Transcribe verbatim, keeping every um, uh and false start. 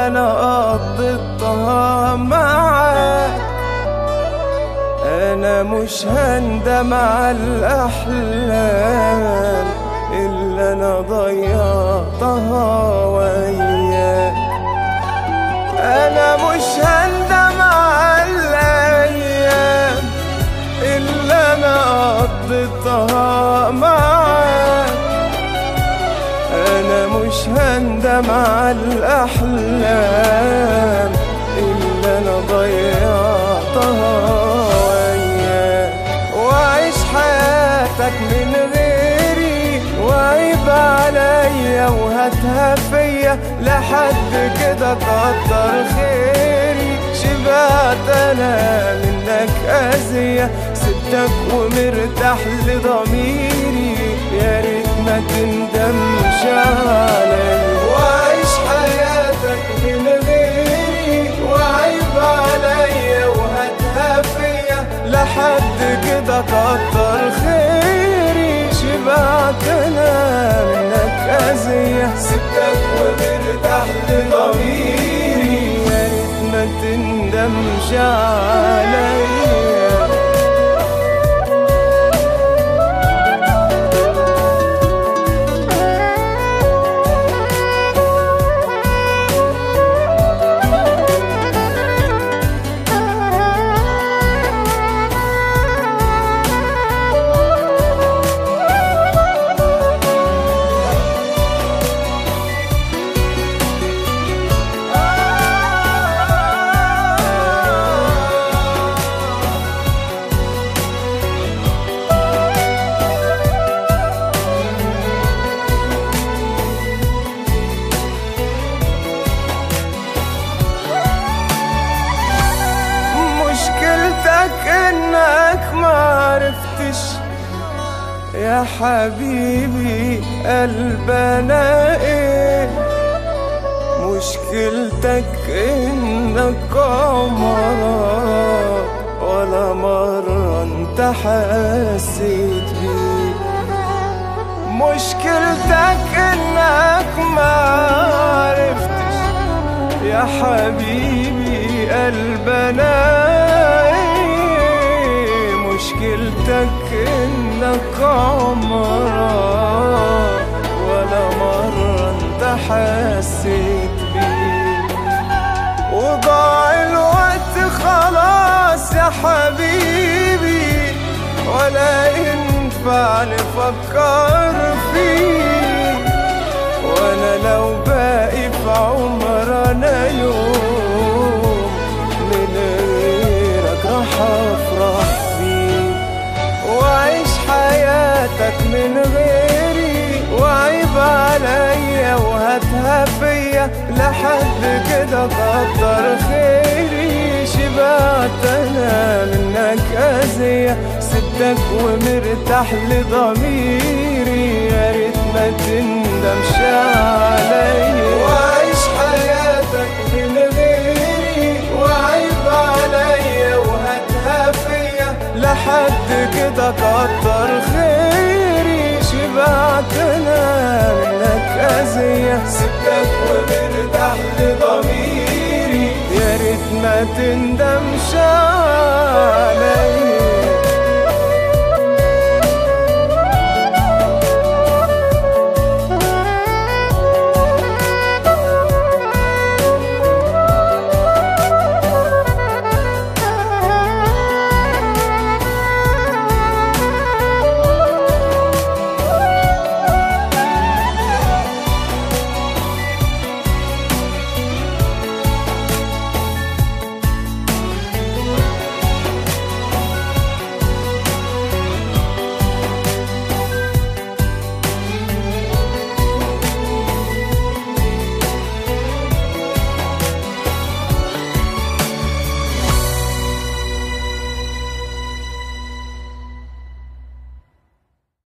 اللي انا قضيتها معاك. انا مش هندم على الاحلام اللي انا ضيعتها وياك. انا مش هندم على الايام اللي انا قضيتها معاك. انا مش هندم على الاحلام اللي انا ضيعتها وياك. واعيش حياتك من غيري وعيب عليا وهاتها فيا، لحد كده كتر خيري. شبعت انا منك اذية، سبتك ومرتاح لضميري، يا ريت ما تندمش عليا. وعيش حياتك من غيري وعيب عليا وهاتها فيا، لحد كده كتر خيري. شبعت انا منك اذية، سبتك ومرتاح لضميري، يا ريت ما تندمش عليا. مشكلتك انك معرفتش يا حبيبي قلبنا ايه. مشكلتك انك عمرك ولا مرة انت حسيت بيه. مشكلتك انك معرفتش يا حبيبي قلبنا ايه. مشكلتك انك عمرك ولا مرة انت حسيت بيه. وضاع الوقت خلاص يا حبيبي، ولا ينفع نفكر فيه. وانا لو باقي في عمرنا يوم من غيرك راح افرح فيه. وعيش حياتك من غيري وعيب عليا وهاتها فيا، لحد كده كتر خيري. شبعت انا منك اذية، سبتك ومرتاح لضميري، يا ريت ما تندمش عليا. وعيش حياتك من غيري وعيب عليا وهاتها فيا، لحد كده كتر خيري. شبعت انا منك اذية، سبتك ومرتاح لضميري، يا ريت ما تندمش عليا.